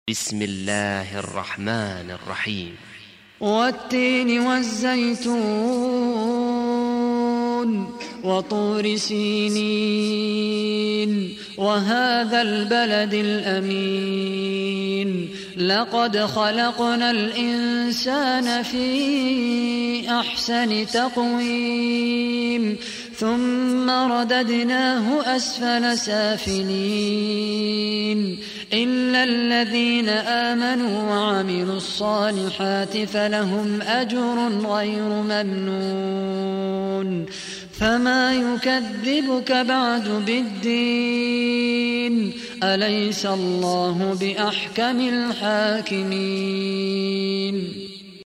بسم الله الرحمن الرحيم. والتين والزيتون وطور سينين وهذا البلد الأمين لقد خلقنا الإنسان في أحسن تقويم ثم رددناه أسفل سافلين إلا الذين آمنوا وعملوا الصالحات فلهم أجر غير ممنون فما يكذبك بعد بالدين أليس الله بأحكم الحاكمين.